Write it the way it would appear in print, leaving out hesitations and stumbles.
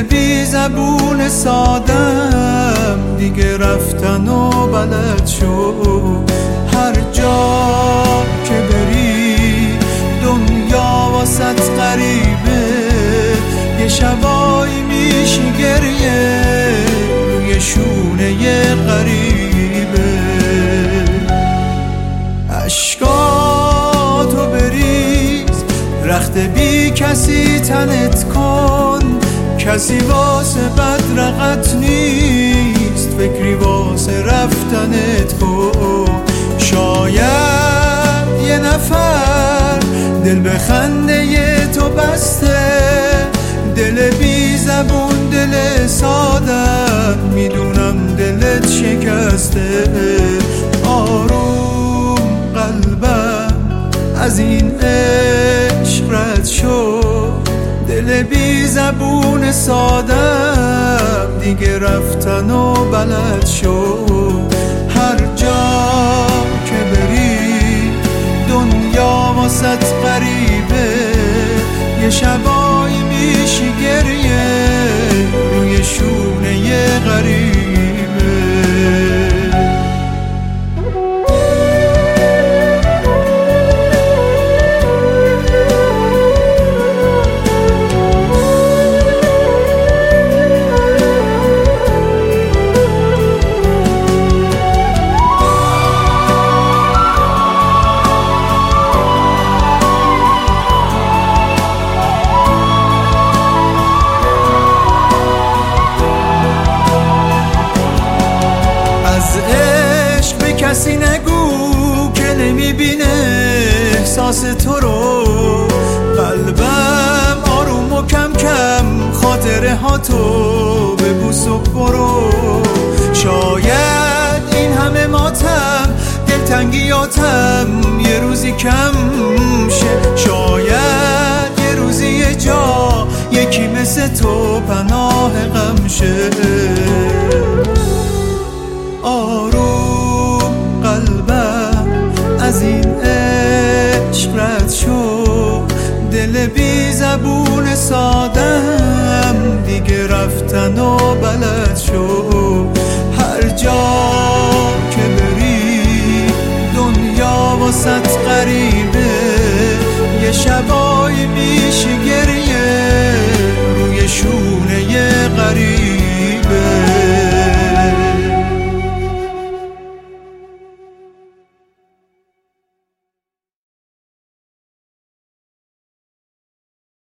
بی زبون سادم دیگه رفتن و بلد شو. هر جا که بری دنیا واسط غریبه، یه شبایی میشی گریه روی شونه غریبه. عشقاتو بریز، رخت بی کسی تنت کن، کسی واسه بدرقت نیست، فکری واسه رفتنت کن. شاید یه نفر دل به خنده تو بسته، دل بی زبون دل سادت، میدونم دلت شکسته. آروم قلبم از این عشق رد شو، دل بی زبون سادم دیگه رفتن و بلد شو. هر جا که بری دنیا واسط غریبه، یه شبایی میشی گریه روی شونه غریبه. کسی نگو که نمیبینه احساس تو رو، قلبم آروم و کم کم خاطره ها تو ببوس و برو. شاید این همه ماتم دلتنگیاتم یه روزی کم شه، شاید یه روزی یه جا یکی مثل تو پناه غم شه. آروم قلبم از این عشق رد شو، دل بی زبون سادم دیگه رفتن و بلد شو.